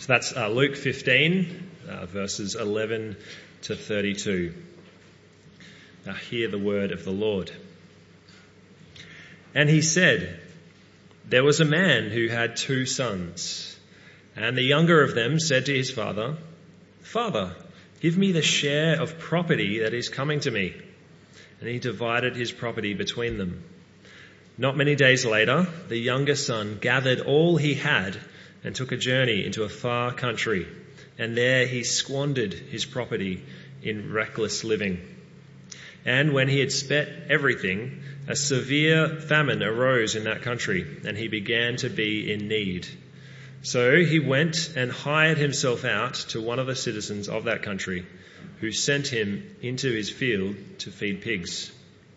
So that's Luke 15, verses 11 to 32. Now hear the word of the Lord. And he said, "There was a man who had 2 sons, and the younger of them said to his father, 'Father, give me the share of property that is coming to me.' And he divided his property between them. Not many days later, the younger son gathered all he had and took a journey into a far country, and there he squandered his property in reckless living. And when he had spent everything, a severe famine arose in that country, and he began to be in need. So he went and hired himself out to one of the citizens of that country, who sent him into his field to feed pigs.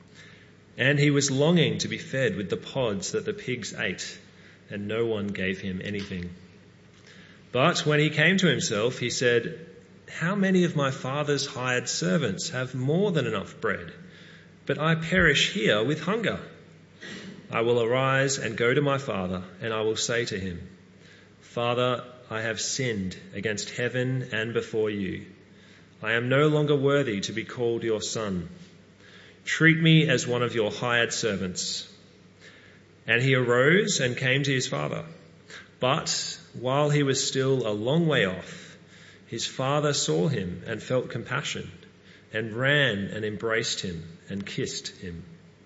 And he was longing to be fed with the pods that the pigs ate, and no one gave him anything. But when he came to himself, he said, 'How many of my father's hired servants have more than enough bread? But I perish here with hunger. I will arise and go to my father, and I will say to him, Father, I have sinned against heaven and before you. I am no longer worthy to be called your son. Treat me as one of your hired servants.' And he arose and came to his father. But while he was still a long way off, his father saw him and felt compassion, and ran and embraced him and kissed him.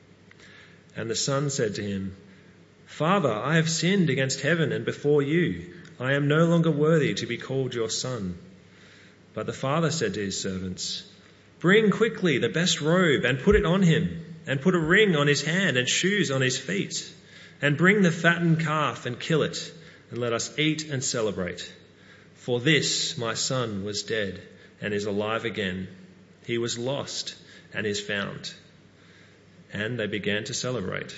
And the son said to him, 'Father, I have sinned against heaven and before you. I am no longer worthy to be called your son.' But the father said to his servants, 'Bring quickly the best robe and put it on him, and put a ring on his hand and shoes on his feet. And bring the fattened calf and kill it, and let us eat and celebrate. For this my son was dead and is alive again. He was lost and is found.' And they began to celebrate.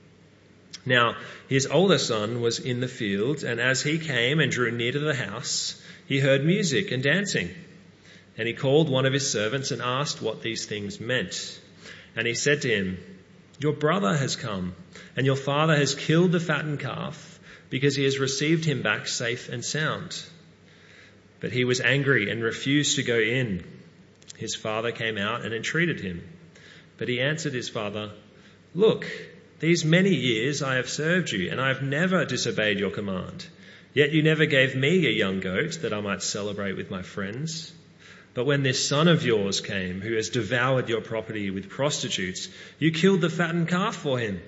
Now his older son was in the field, and as he came and drew near to the house, he heard music and dancing. And he called one of his servants and asked what these things meant. And he said to him, 'Your brother has come, and your father has killed the fattened calf, because he has received him back safe and sound.' But he was angry and refused to go in. His father came out and entreated him. But he answered his father, 'Look, these many years I have served you, and I have never disobeyed your command. Yet you never gave me a young goat that I might celebrate with my friends. But when this son of yours came, who has devoured your property with prostitutes, you killed the fattened calf for him.'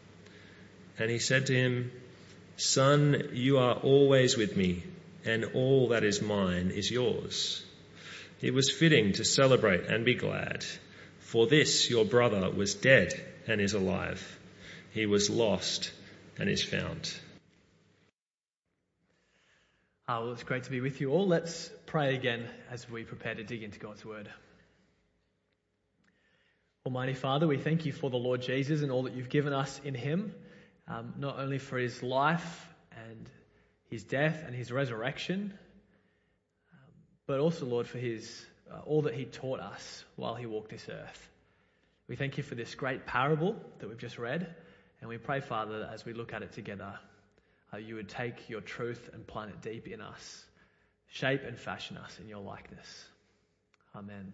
And he said to him, 'Son, you are always with me, and all that is mine is yours. It was fitting to celebrate and be glad, for this your brother was dead and is alive. He was lost and is found.'" Well, it's great to be with you all. Let's pray again as we prepare to dig into God's word. Almighty Father, we thank you for the Lord Jesus and all that you've given us in him, not only for his life and his death and his resurrection, but also, Lord, for his all that he taught us while he walked this earth. We thank you for this great parable that we've just read, and we pray, Father, that as we look at it together, you would take your truth and plant it deep in us, shape and fashion us in your likeness. Amen.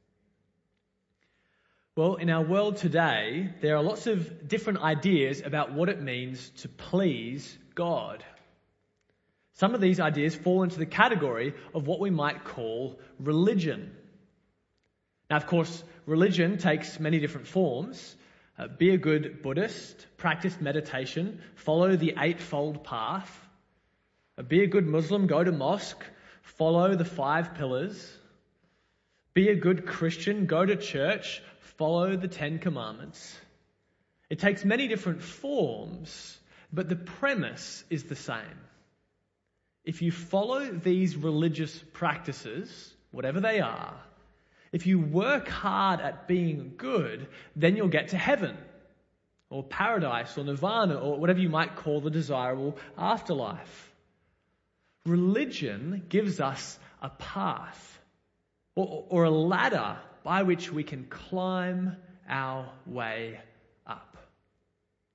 Well, in our world today, there are lots of different ideas about what it means to please God. Some of these ideas fall into the category of what we might call religion. Now, of course, religion takes many different forms. Be a good Buddhist, practice meditation, follow the eightfold path. Be a good Muslim, go to mosque, follow the 5 pillars. Be a good Christian, go to church, follow the 10 commandments. It takes many different forms, but the premise is the same. If you follow these religious practices, whatever they are, if you work hard at being good, then you'll get to heaven, or paradise, or nirvana, or whatever you might call the desirable afterlife. Religion gives us a path, or a ladder by which we can climb our way up.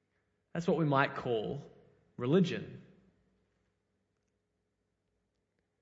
That's what we might call religion.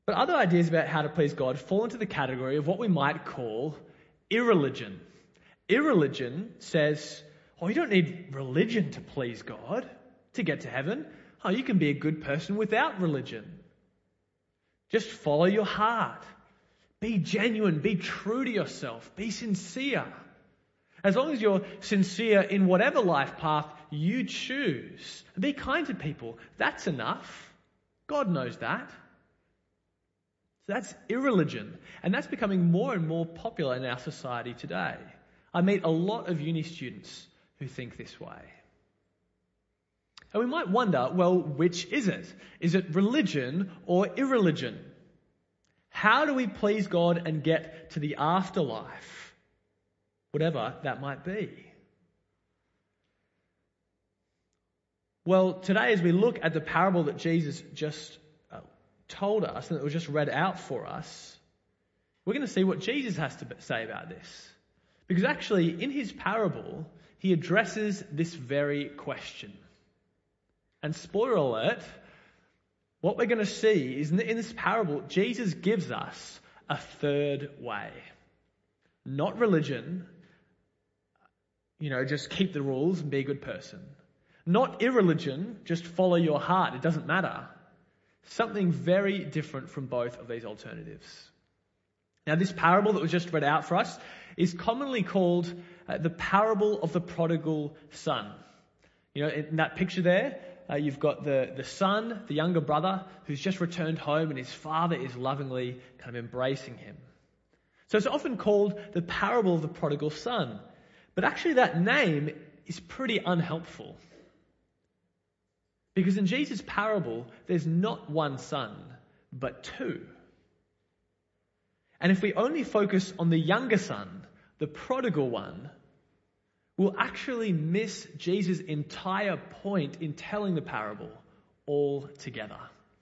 But other ideas about how to please God fall into the category of what we might call irreligion. Irreligion says, oh, you don't need religion to please God to get to heaven. Oh, you can be a good person without religion. Just follow your heart. Be genuine. Be true to yourself. Be sincere. As long as you're sincere in whatever life path you choose, be kind to people. That's enough. God knows that. So that's irreligion. And that's becoming more and more popular in our society today. I meet a lot of uni students who think this way. And we might wonder, well, which is it? Is it religion or irreligion? How do we please God and get to the afterlife? Whatever that might be. Well, today as we look at the parable that Jesus just told us and that was just read out for us, we're going to see what Jesus has to say about this. Because actually, in his parable, he addresses this very question. And spoiler alert, what we're going to see is in this parable, Jesus gives us a third way. Not religion, just keep the rules and be a good person. Not irreligion, just follow your heart, it doesn't matter. Something very different from both of these alternatives. Now, this parable that was just read out for us is commonly called the parable of the prodigal son. In that picture there, you've got the son, the younger brother, who's just returned home and his father is lovingly kind of embracing him. So it's often called the parable of the prodigal son. But actually that name is pretty unhelpful. Because in Jesus' parable, there's not one son, but two. And if we only focus on the younger son, the prodigal one, we'll actually miss Jesus' entire point in telling the parable altogether.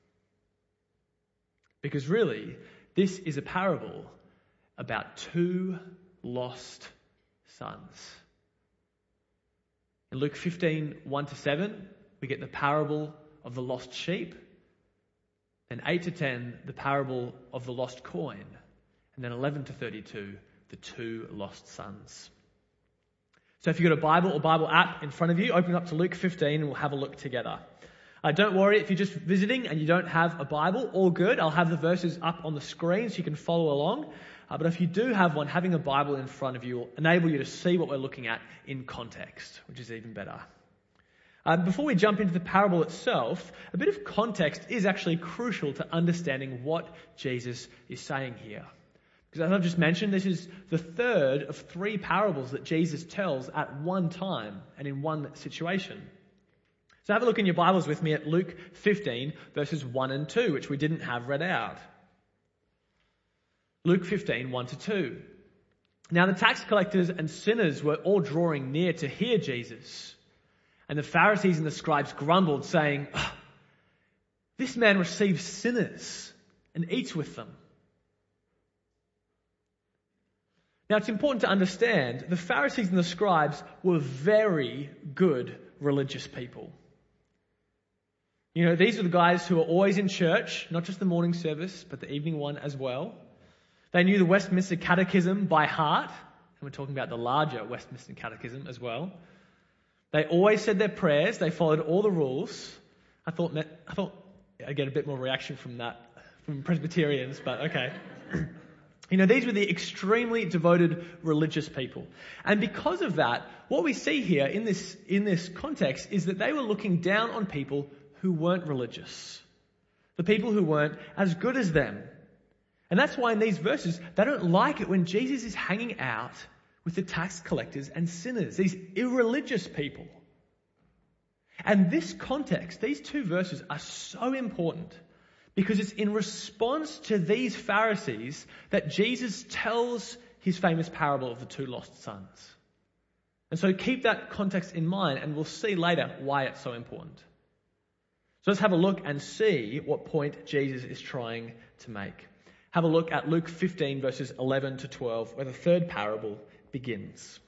Because really, this is a parable about two lost sons. In Luke 15, 1-7, we get the parable of the lost sheep. And 8-10, the parable of the lost coin. And then 11-32, the two lost sons. So if you've got a Bible or Bible app in front of you, open up to Luke 15 and we'll have a look together. Don't worry if you're just visiting and you don't have a Bible, all good. I'll have the verses up on the screen so you can follow along. But if you do have one, having a Bible in front of you will enable you to see what we're looking at in context, which is even better. Before we jump into the parable itself, a bit of context is actually crucial to understanding what Jesus is saying here. Because as I've just mentioned, this is the third of three parables that Jesus tells at one time and in one situation. So have a look in your Bibles with me at Luke 15, verses 1 and 2, which we didn't have read out. Luke 15, 1-2. Now the tax collectors and sinners were all drawing near to hear Jesus. And the Pharisees and the scribes grumbled, saying, "This man receives sinners and eats with them." Now it's important to understand the Pharisees and the scribes were very good religious people. These are the guys who are always in church, not just the morning service, but the evening one as well. They knew the Westminster Catechism by heart, and we're talking about the larger Westminster Catechism as well. They always said their prayers. They followed all the rules. I thought I'd get a bit more reaction from that from Presbyterians, but okay. These were the extremely devoted religious people. And because of that, what we see here in this context is that they were looking down on people who weren't religious. The people who weren't as good as them. And that's why in these verses, they don't like it when Jesus is hanging out with the tax collectors and sinners, these irreligious people. And this context, these two verses are so important because it's in response to these Pharisees that Jesus tells his famous parable of the two lost sons. And so keep that context in mind and we'll see later why it's so important. So let's have a look and see what point Jesus is trying to make. Have a look at Luke 15 verses 11-12 where the third parable begins.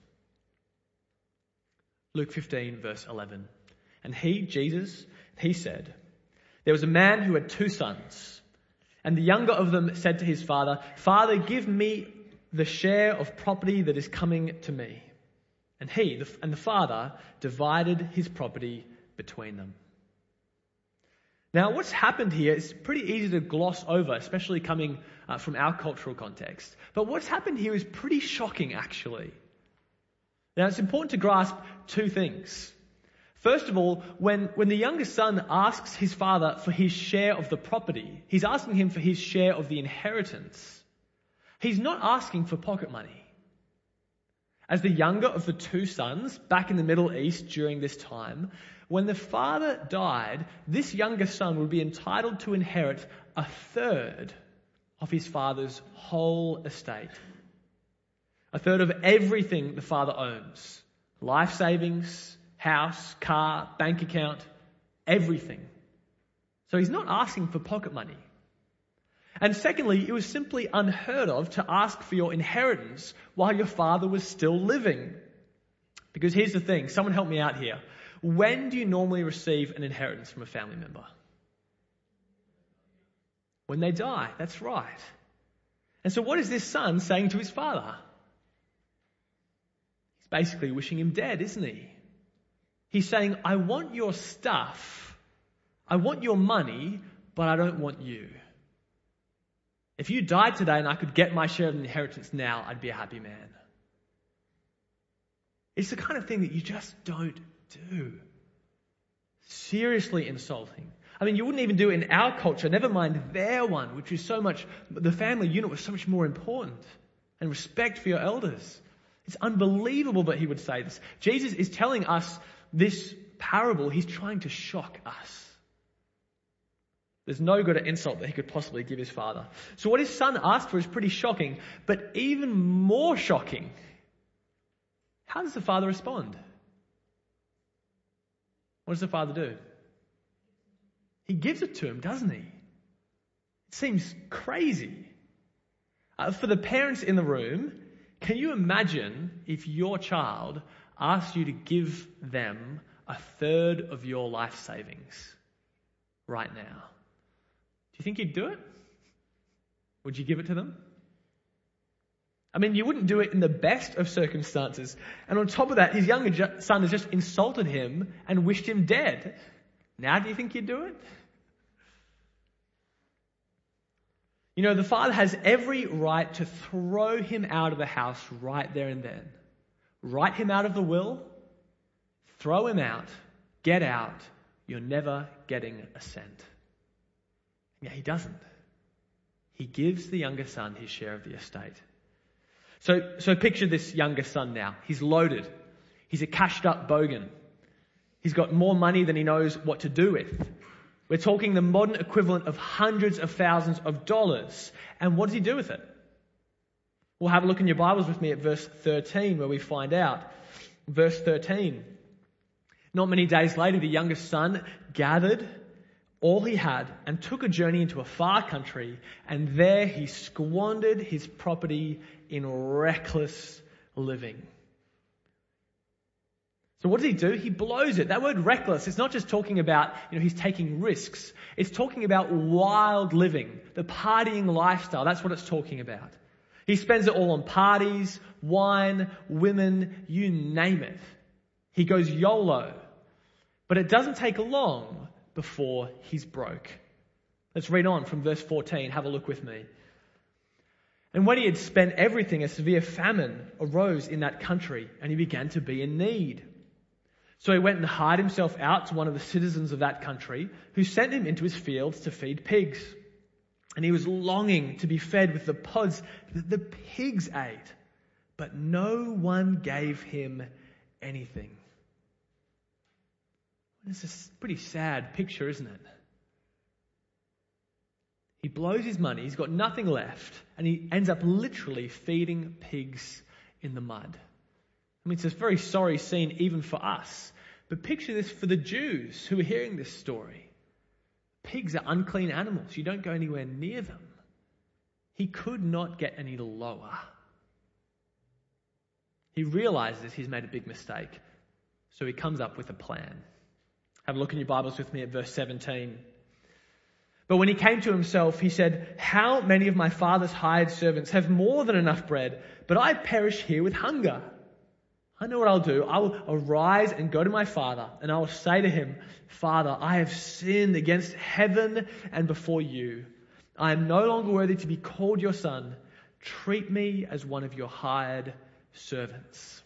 Luke 15 verse 11. And he, Jesus, he said, "There was a man who had two sons. And the younger of them said to his father, "Father, give me the share of property that is coming to me." And the father divided his property between them. Now, what's happened here is pretty easy to gloss over, especially coming from our cultural context. But what's happened here is pretty shocking, actually. Now, it's important to grasp two things. First of all, when the younger son asks his father for his share of the property, he's asking him for his share of the inheritance. He's not asking for pocket money. As the younger of the two sons, back in the Middle East during this time, when the father died, this younger son would be entitled to inherit a third of his father's whole estate. A third of everything the father owns. Life savings, house, car, bank account, everything. So he's not asking for pocket money. And secondly, it was simply unheard of to ask for your inheritance while your father was still living. Because here's the thing, someone help me out here. When do you normally receive an inheritance from a family member? When they die, that's right. And so what is this son saying to his father? He's basically wishing him dead, isn't he? He's saying, I want your stuff, I want your money, but I don't want you. If you died today and I could get my share of the inheritance now, I'd be a happy man. It's the kind of thing that you just don't do. Seriously insulting. I mean, you wouldn't even do it in our culture, never mind their one, which is so much, the family unit was so much more important. And respect for your elders. It's unbelievable that he would say this. Jesus is telling us this parable. He's trying to shock us. There's no greater insult that he could possibly give his father. So what his son asked for is pretty shocking, but even more shocking. How does the father respond? What does the father do? He gives it to him, doesn't he? It seems crazy. For the parents in the room, can you imagine if your child asked you to give them a third of your life savings right now? Do you think you'd do it? Would you give it to them? I mean, you wouldn't do it in the best of circumstances. And on top of that, his younger son has just insulted him and wished him dead. Now do you think you'd do it? You know, the father has every right to throw him out of the house right there and then. Write him out of the will, throw him out, get out, you're never getting a cent. Yeah, he doesn't. He gives the younger son his share of the estate. So picture this younger son now. He's loaded. He's a cashed up bogan. He's got more money than he knows what to do with. We're talking the modern equivalent of hundreds of thousands of dollars. And what does he do with it? Well, have a look in your Bibles with me at verse 13 where we find out. Verse 13. Not many days later, the youngest son gathered all he had and took a journey into a far country, and there he squandered his property in reckless living. So what does he do? He blows it. That word reckless, it's not just talking about, he's taking risks. It's talking about wild living, the partying lifestyle. That's what it's talking about. He spends it all on parties, wine, women, you name it. He goes YOLO. But it doesn't take long before he's broke. Let's read on from verse 14. Have a look with me. And when he had spent everything, a severe famine arose in that country, and he began to be in need. So he went and hired himself out to one of the citizens of that country, who sent him into his fields to feed pigs. And he was longing to be fed with the pods that the pigs ate, but no one gave him anything. It's a pretty sad picture, isn't it? He blows his money, he's got nothing left, and he ends up literally feeding pigs in the mud. I mean, it's a very sorry scene even for us. But picture this for the Jews who are hearing this story. Pigs are unclean animals. You don't go anywhere near them. He could not get any lower. He realizes he's made a big mistake. So he comes up with a plan. Have a look in your Bibles with me at verse 17. But when he came to himself, he said, 'How many of my father's hired servants have more than enough bread, but I perish here with hunger? I know what I'll do. I will arise and go to my father, and I will say to him, Father, I have sinned against heaven and before you. I am no longer worthy to be called your son. Treat me as one of your hired servants.'"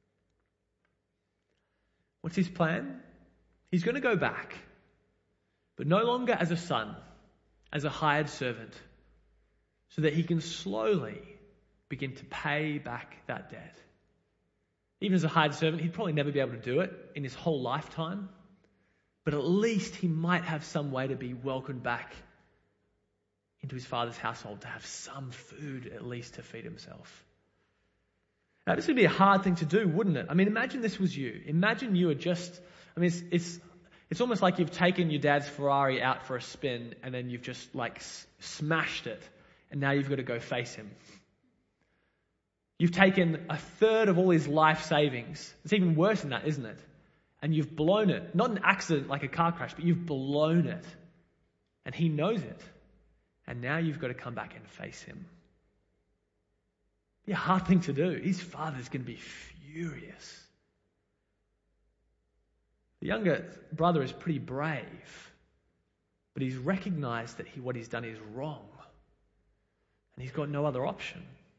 What's his plan? He's going to go back, but no longer as a son, as a hired servant, so that he can slowly begin to pay back that debt. Even as a hired servant, he'd probably never be able to do it in his whole lifetime, but at least he might have some way to be welcomed back into his father's household, to have some food at least to feed himself. Now, this would be a hard thing to do, wouldn't it? I mean, imagine this was you. Imagine you are it's almost like you've taken your dad's Ferrari out for a spin and then you've just smashed it, and now you've got to go face him. You've taken a third of all his life savings. It's even worse than that, isn't it? And you've blown it. Not an accident like a car crash, but you've blown it. And he knows it. And now you've got to come back and face him. It'd be a hard thing to do. His father's going to be furious. The younger brother is pretty brave, but he's recognized that what he's done is wrong, and he's got no other option.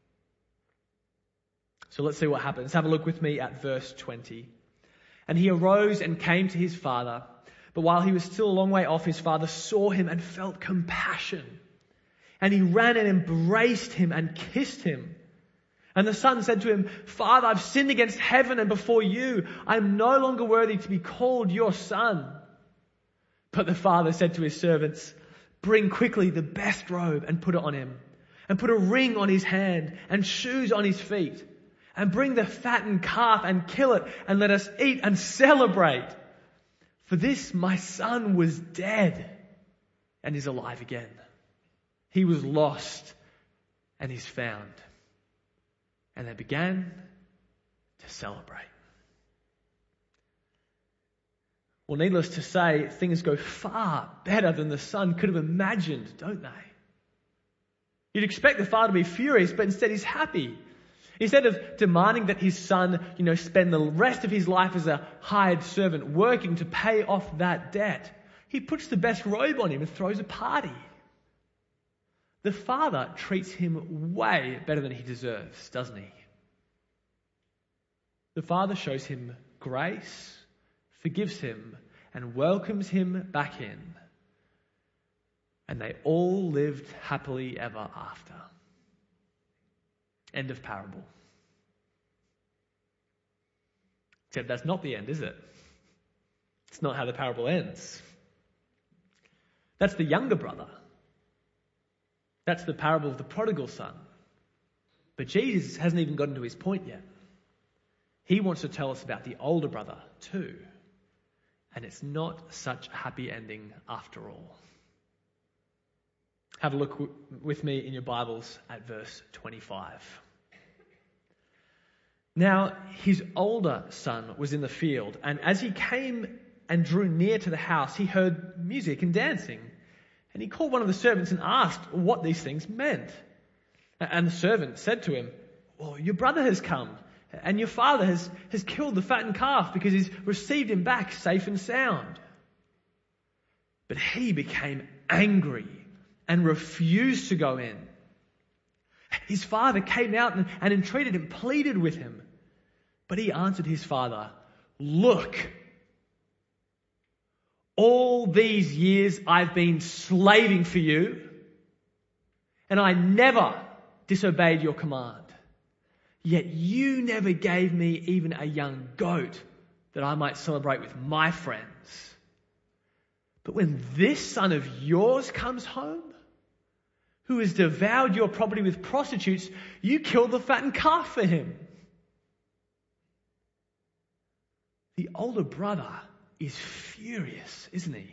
So let's see what happens. Have a look with me at verse 20. "And he arose and came to his father, but while he was still a long way off, his father saw him and felt compassion, and he ran and embraced him and kissed him. And the son said to him, 'Father, I've sinned against heaven and before you. I am no longer worthy to be called your son.' But the father said to his servants, 'Bring quickly the best robe and put it on him, and put a ring on his hand and shoes on his feet, and bring the fattened calf and kill it, and let us eat and celebrate. For this my son was dead and is alive again. He was lost and is found.' And they began to celebrate." Well, needless to say, things go far better than the son could have imagined, don't they? You'd expect the father to be furious, but instead he's happy. Instead of demanding that his son, spend the rest of his life as a hired servant working to pay off that debt, he puts the best robe on him and throws a party. The father treats him way better than he deserves, doesn't he? The father shows him grace, forgives him, and welcomes him back in. And they all lived happily ever after. End of parable. Except that's not the end, is it? It's not how the parable ends. That's the younger brother. That's the parable of the prodigal son. But Jesus hasn't even gotten to his point yet. He wants to tell us about the older brother too. And it's not such a happy ending after all. Have a look with me in your Bibles at verse 25. "Now his older son was in the field, and as he came and drew near to the house, he heard music and dancing. And he called one of the servants and asked what these things meant. And the servant said to him, 'Well, your brother has come, and your father has killed the fattened calf because he's received him back safe and sound.' But he became angry and refused to go in. His father came out and entreated him, pleaded with him. But he answered his father, 'Look, all these years I've been slaving for you, and I never disobeyed your command. Yet you never gave me even a young goat that I might celebrate with my friends. But when this son of yours comes home, who has devoured your property with prostitutes, you killed the fattened calf for him.' The older brother is furious, isn't he?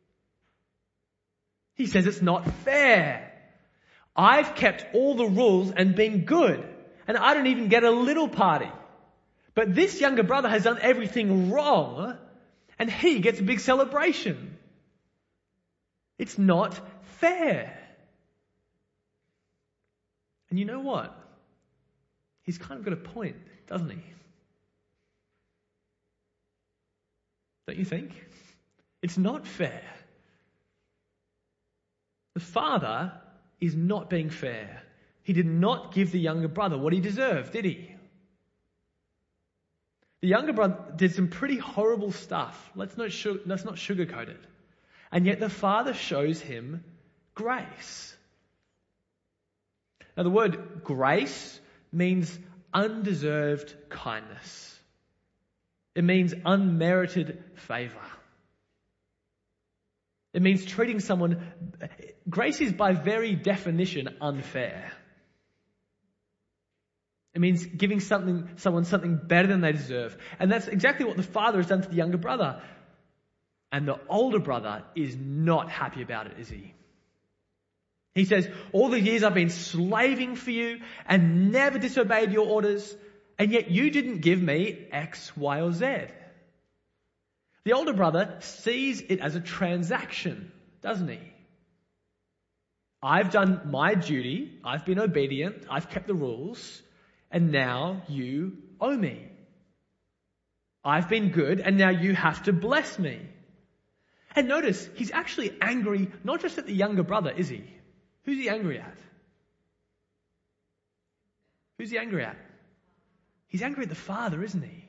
He says it's not fair. I've kept all the rules and been good, and I don't even get a little party. But this younger brother has done everything wrong, and he gets a big celebration. It's not fair. And you know what? He's kind of got a point, doesn't he? Don't you think? It's not fair. The father is not being fair. He did not give the younger brother what he deserved, did he? The younger brother did some pretty horrible stuff. Let's not sugarcoat it. And yet the father shows him grace. Now the word grace means undeserved kindness. It means unmerited favor. It means treating someone. Grace is by very definition unfair. It means giving someone something better than they deserve. And that's exactly what the father has done to the younger brother. And the older brother is not happy about it, is he? He says, all the years I've been slaving for you and never disobeyed your orders, and yet you didn't give me X, Y, or Z. The older brother sees it as a transaction, doesn't he? I've done my duty, I've been obedient, I've kept the rules, and now you owe me. I've been good, and now you have to bless me. And notice, he's actually angry not just at the younger brother, is he? Who's he angry at? Who's he angry at? He's angry at the father, isn't he?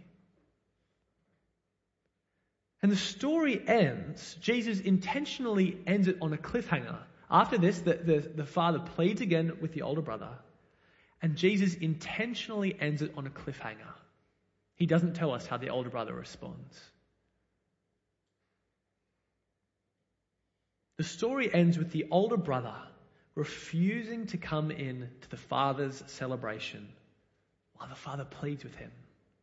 And the story ends, Jesus intentionally ends it on a cliffhanger. After this, the father pleads again with the older brother. And Jesus intentionally ends it on a cliffhanger. He doesn't tell us how the older brother responds. The story ends with the older brother refusing to come in to the father's celebration while the father pleads with him.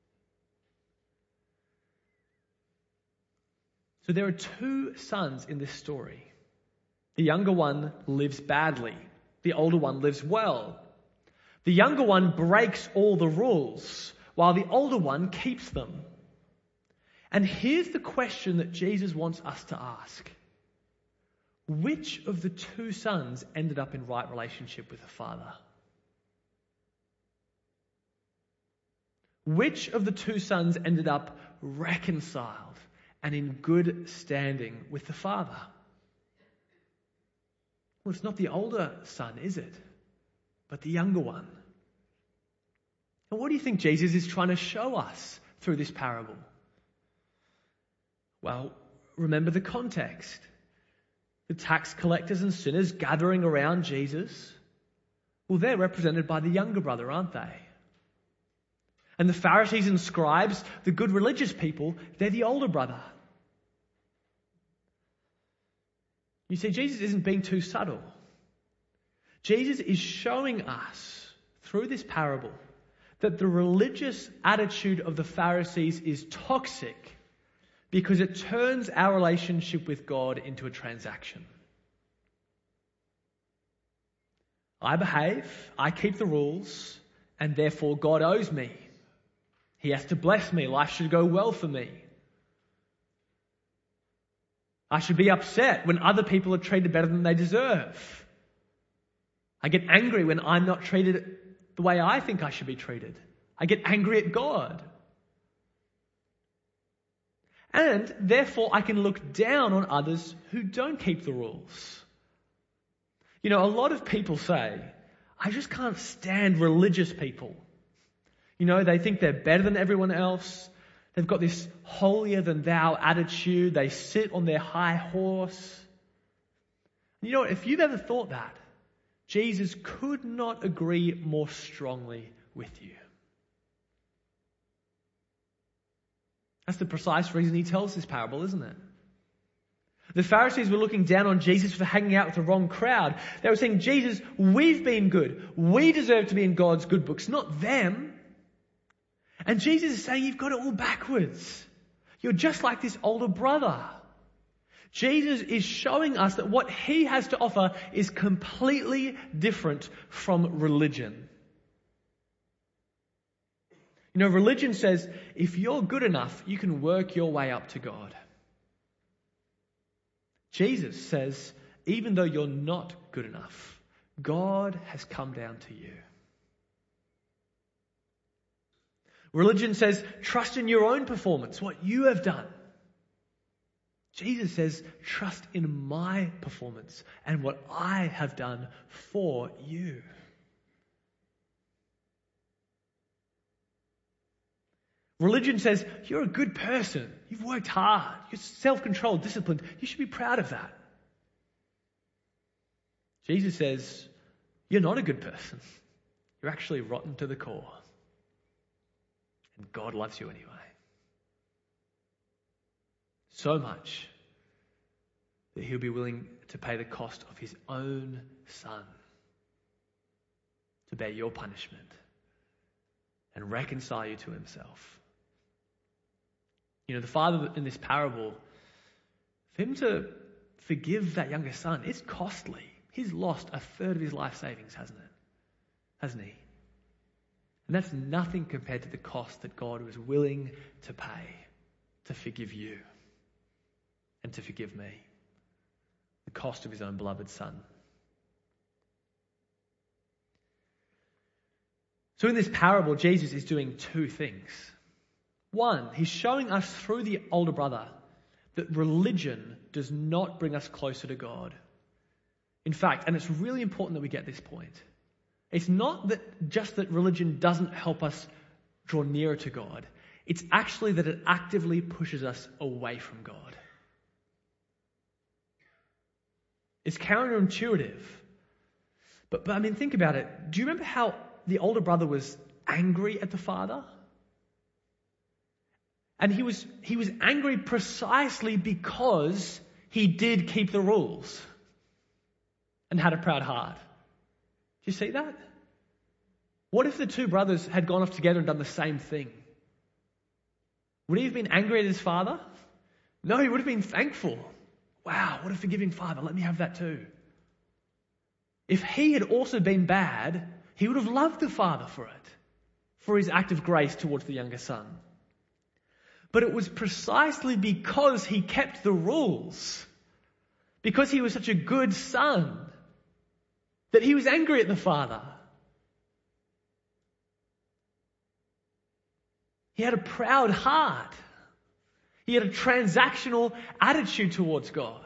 So there are two sons in this story. The younger one lives badly. The older one lives well. The younger one breaks all the rules while the older one keeps them. And here's the question that Jesus wants us to ask. Which of the two sons ended up in right relationship with the father? Which of the two sons ended up reconciled and in good standing with the father? Well, it's not the older son, is it? But the younger one. And what do you think Jesus is trying to show us through this parable? Well, remember the context. The tax collectors and sinners gathering around Jesus. Well, they're represented by the younger brother, aren't they? And the Pharisees and scribes, the good religious people, they're the older brother. You see, Jesus isn't being too subtle. Jesus is showing us through this parable that the religious attitude of the Pharisees is toxic because it turns our relationship with God into a transaction. I behave, I keep the rules, and therefore God owes me. He has to bless me. Life should go well for me. I should be upset when other people are treated better than they deserve. I get angry when I'm not treated the way I think I should be treated. I get angry at God. And therefore I can look down on others who don't keep the rules. You know, a lot of people say, I just can't stand religious people. You know, they think they're better than everyone else. They've got this holier than thou attitude. They sit on their high horse. You know, if you've ever thought that, Jesus could not agree more strongly with you. That's the precise reason he tells this parable, isn't it? The Pharisees were looking down on Jesus for hanging out with the wrong crowd. They were saying, Jesus, we've been good. We deserve to be in God's good books, not them. And Jesus is saying, you've got it all backwards. You're just like this older brother. Jesus is showing us that what he has to offer is completely different from religion. You know, religion says, if you're good enough, you can work your way up to God. Jesus says, even though you're not good enough, God has come down to you. Religion says, trust in your own performance, what you have done. Jesus says, trust in my performance and what I have done for you. Religion says, you're a good person. You've worked hard. You're self-controlled, disciplined. You should be proud of that. Jesus says, you're not a good person. You're actually rotten to the core. And God loves you anyway. So much that he'll be willing to pay the cost of his own son to bear your punishment and reconcile you to himself. You know, the father in this parable, for him to forgive that younger son, it's costly. He's lost a third of his life savings, hasn't he? And that's nothing compared to the cost that God was willing to pay to forgive you and to forgive me. The cost of his own beloved son. So in this parable, Jesus is doing two things. One, he's showing us through the older brother that religion does not bring us closer to God. In fact, and it's really important that we get this point, it's not that just that religion doesn't help us draw nearer to God. It's actually that it actively pushes us away from God. It's counterintuitive. But I mean, think about it. Do you remember how the older brother was angry at the father? And he was angry precisely because he did keep the rules and had a proud heart. Do you see that? What if the two brothers had gone off together and done the same thing? Would he have been angry at his father? No, he would have been thankful. Wow, what a forgiving father. Let me have that too. If he had also been bad, he would have loved the father for it, for his act of grace towards the younger son. But it was precisely because he kept the rules, because he was such a good son, that he was angry at the father. He had a proud heart. He had a transactional attitude towards God.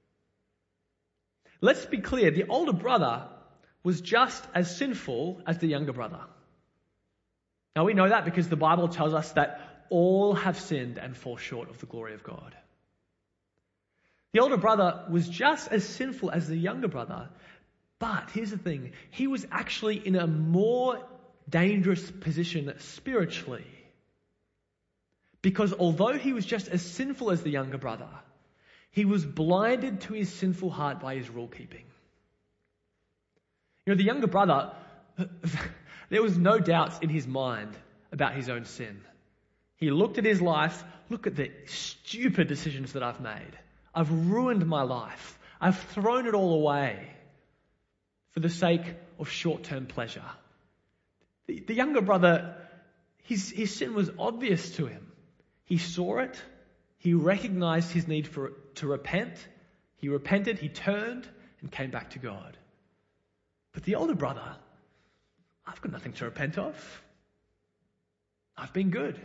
Let's be clear, the older brother was just as sinful as the younger brother. Now we know that because the Bible tells us that all have sinned and fall short of the glory of God. The older brother was just as sinful as the younger brother, but here's the thing, he was actually in a more dangerous position spiritually. Because although he was just as sinful as the younger brother, he was blinded to his sinful heart by his rule keeping. You know, the younger brother, there was no doubts in his mind about his own sin. He looked at his life, look at the stupid decisions that I've made. I've ruined my life. I've thrown it all away for the sake of short-term pleasure. The younger brother, his sin was obvious to him. He saw it. He recognized his need to repent. He repented, he turned, and came back to God. But the older brother, I've got nothing to repent of. I've been good.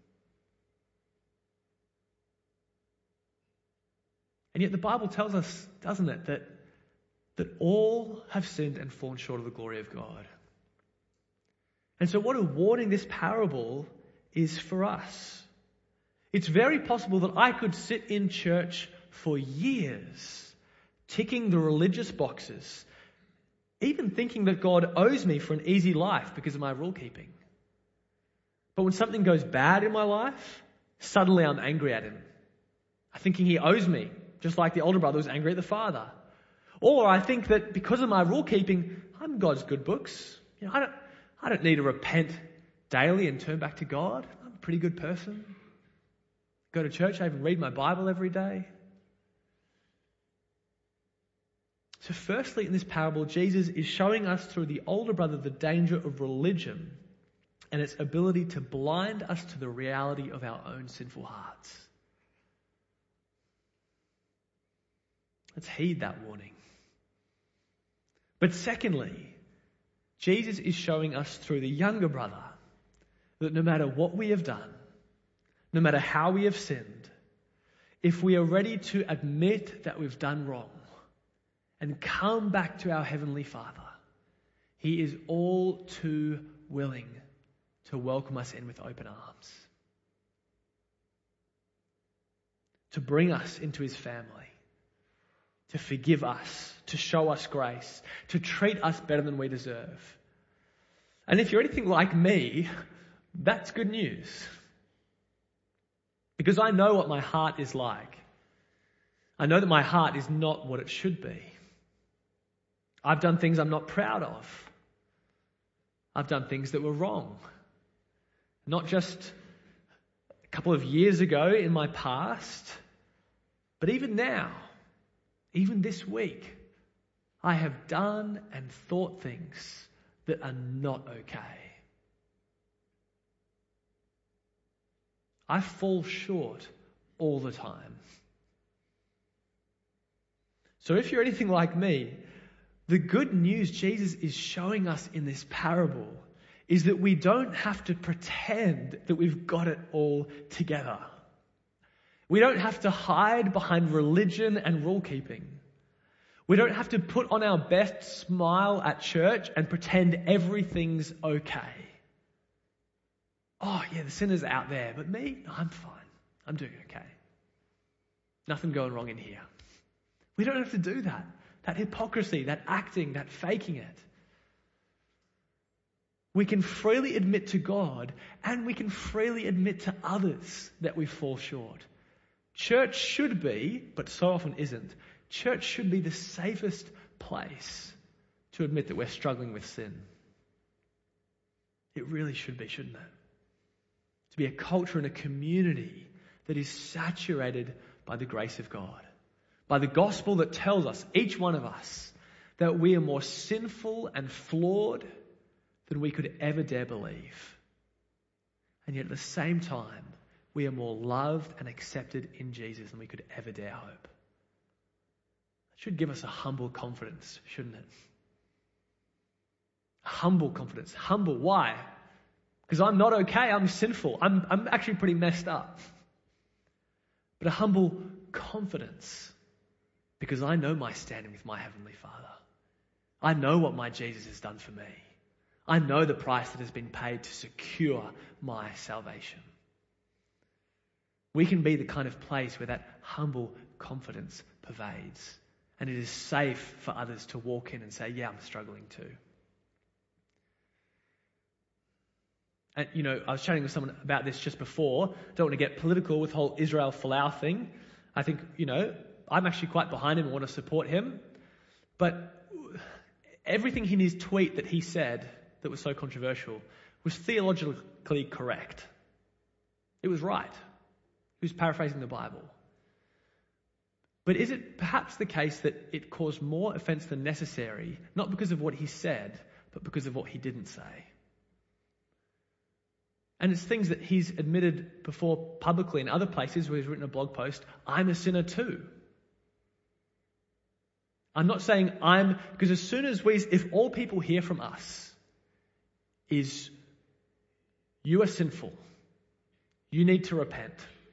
And yet the Bible tells us, doesn't it, that all have sinned and fallen short of the glory of God. And so what a warning this parable is for us. It's very possible that I could sit in church for years, ticking the religious boxes, even thinking that God owes me for an easy life because of my rule keeping. But when something goes bad in my life, suddenly I'm angry at him. I'm thinking he owes me, just like the older brother was angry at the father. Or I think that because of my rule keeping, I'm God's good books. You know, I don't need to repent daily and turn back to God. I'm a pretty good person. Go to church, I even read my Bible every day. So firstly, in this parable, Jesus is showing us through the older brother the danger of religion and its ability to blind us to the reality of our own sinful hearts. Let's heed that warning. But secondly, Jesus is showing us through the younger brother that no matter what we have done, no matter how we have sinned, if we are ready to admit that we've done wrong and come back to our Heavenly Father, He is all too willing to welcome us in with open arms, to bring us into His family, to forgive us, to show us grace, to treat us better than we deserve. And if you're anything like me, that's good news. Because I know what my heart is like. I know that my heart is not what it should be. I've done things I'm not proud of. I've done things that were wrong. Not just a couple of years ago in my past, but even now, even this week, I have done and thought things that are not okay. I fall short all the time. So if you're anything like me, the good news Jesus is showing us in this parable is that we don't have to pretend that we've got it all together. We don't have to hide behind religion and rule keeping. We don't have to put on our best smile at church and pretend everything's okay. Oh yeah, the sinner's out there, but me, no, I'm fine. I'm doing okay. Nothing going wrong in here. We don't have to do that. That hypocrisy, that acting, that faking it. We can freely admit to God and we can freely admit to others that we fall short. Church should be, but so often isn't, church should be the safest place to admit that we're struggling with sin. It really should be, shouldn't it? To be a culture and a community that is saturated by the grace of God. By the gospel that tells us, each one of us, that we are more sinful and flawed than we could ever dare believe. And yet at the same time, we are more loved and accepted in Jesus than we could ever dare hope. That should give us a humble confidence, shouldn't it? A humble confidence. Humble, why? Because I'm not okay, I'm sinful. I'm actually pretty messed up. But a humble confidence. Because I know my standing with my Heavenly Father. I know what my Jesus has done for me. I know the price that has been paid to secure my salvation. We can be the kind of place where that humble confidence pervades. And it is safe for others to walk in and say, yeah, I'm struggling too. And, I was chatting with someone about this just before. Don't want to get political with the whole Israel Folau thing. I think, I'm actually quite behind him and want to support him. But everything in his tweet that he said that was so controversial was theologically correct. It was right. He was paraphrasing the Bible. But is it perhaps the case that it caused more offence than necessary, not because of what he said, but because of what he didn't say? And it's things that he's admitted before publicly in other places where he's written a blog post, I'm a sinner too. I'm not saying because as soon as if all people hear from us is, you are sinful, you need to repent.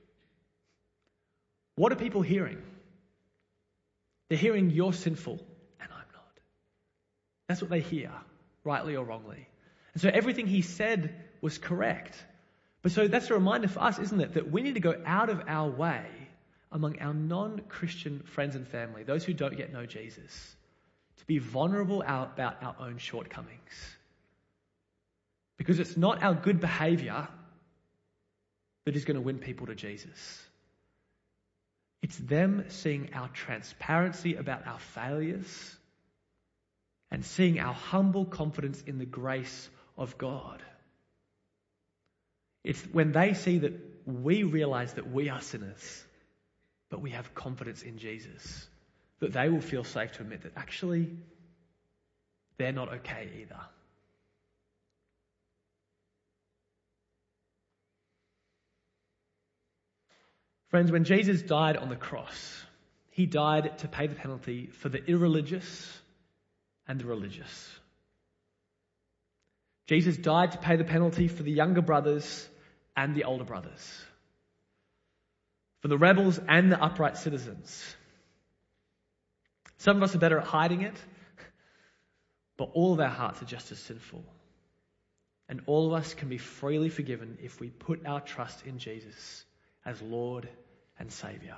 What are people hearing? They're hearing you're sinful and I'm not. That's what they hear, rightly or wrongly. And so everything he said was correct. But so that's a reminder for us, isn't it? That we need to go out of our way among our non-Christian friends and family, those who don't yet know Jesus, to be vulnerable about our own shortcomings. Because it's not our good behaviour that is going to win people to Jesus. It's them seeing our transparency about our failures and seeing our humble confidence in the grace of God. It's when they see that we realise that we are sinners, but we have confidence in Jesus, that they will feel safe to admit that actually they're not okay either. Friends, when Jesus died on the cross, he died to pay the penalty for the irreligious, and the religious. Jesus died to pay the penalty for the younger brothers and the older brothers, for the rebels and the upright citizens. Some of us are better at hiding it, but all of our hearts are just as sinful. And all of us can be freely forgiven if we put our trust in Jesus as Lord and Saviour.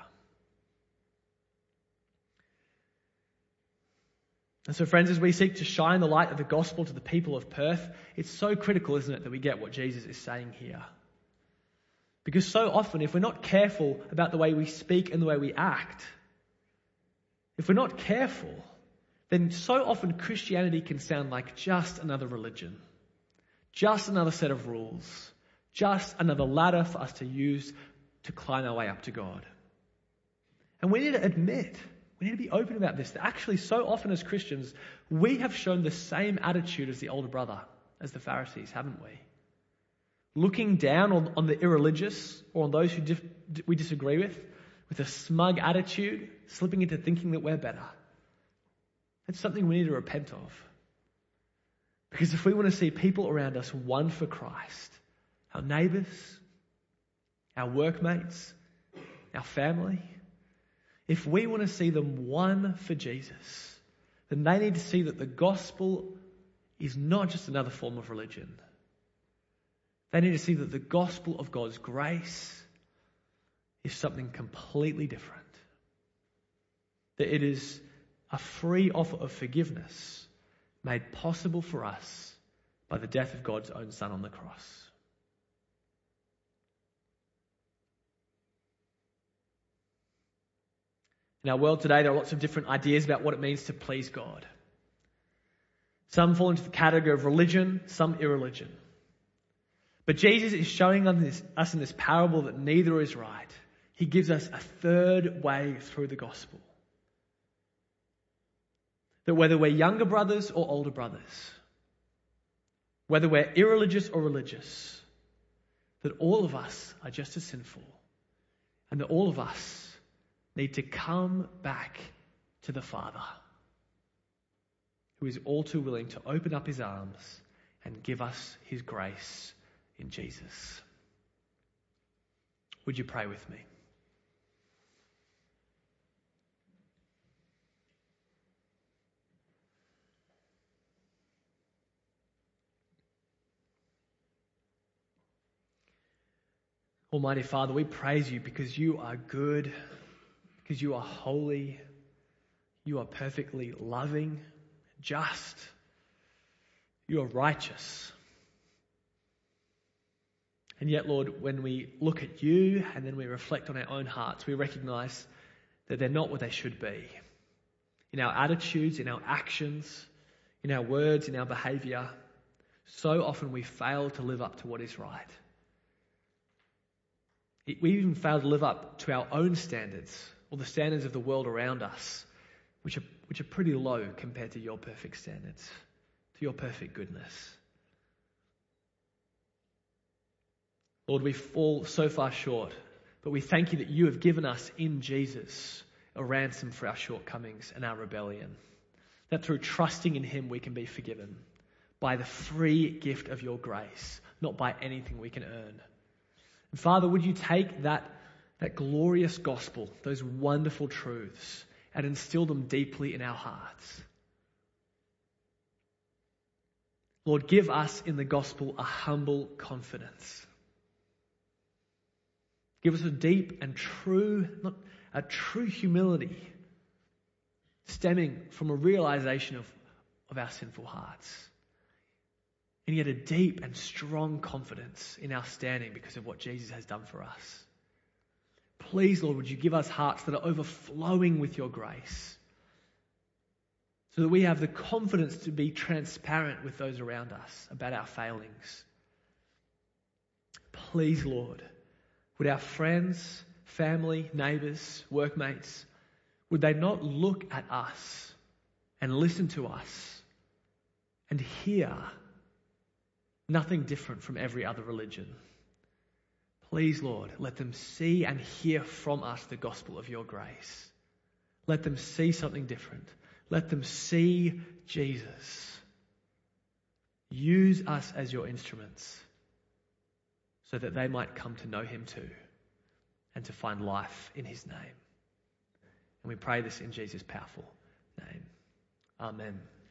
And so, friends, as we seek to shine the light of the gospel to the people of Perth, it's so critical, isn't it, that we get what Jesus is saying here. Because so often, if we're not careful about the way we speak and the way we act, if we're not careful, then so often Christianity can sound like just another religion, just another set of rules, just another ladder for us to use to climb our way up to God. And we need to admit, we need to be open about this, that actually so often as Christians, we have shown the same attitude as the older brother, as the Pharisees, haven't we? Looking down on the irreligious or on those who we disagree with a smug attitude, slipping into thinking that we're better. That's something we need to repent of. Because if we want to see people around us won for Christ, our neighbours, our workmates, our family, if we want to see them won for Jesus, then they need to see that the gospel is not just another form of religion. They need to see that the gospel of God's grace is something completely different. That it is a free offer of forgiveness made possible for us by the death of God's own Son on the cross. In our world today, there are lots of different ideas about what it means to please God. Some fall into the category of religion, some irreligion. But Jesus is showing us in this parable that neither is right. He gives us a third way through the gospel. That whether we're younger brothers or older brothers, whether we're irreligious or religious, that all of us are just as sinful, and that all of us need to come back to the Father, who is all too willing to open up his arms and give us his grace in Jesus. Would you pray with me? Almighty Father, we praise you because you are good, because you are holy, you are perfectly loving, just, you are righteous. And yet, Lord, when we look at you and then we reflect on our own hearts, we recognize that they're not what they should be. In our attitudes, in our actions, in our words, in our behavior, so often we fail to live up to what is right. We even fail to live up to our own standards or the standards of the world around us, which are pretty low compared to your perfect standards, to your perfect goodness. Lord, we fall so far short, but we thank you that you have given us in Jesus a ransom for our shortcomings and our rebellion. That through trusting in him we can be forgiven by the free gift of your grace, not by anything we can earn. And Father, would you take that glorious gospel, those wonderful truths, and instill them deeply in our hearts. Lord, give us in the gospel a humble confidence. Give us a deep and true humility stemming from a realization of our sinful hearts. And yet a deep and strong confidence in our standing because of what Jesus has done for us. Please, Lord, would you give us hearts that are overflowing with your grace so that we have the confidence to be transparent with those around us about our failings. Please, Lord, would our friends, family, neighbours, workmates, would they not look at us and listen to us and hear nothing different from every other religion? Please, Lord, let them see and hear from us the gospel of your grace. Let them see something different. Let them see Jesus. Use us as your instruments so that they might come to know him too and to find life in his name. And we pray this in Jesus' powerful name. Amen.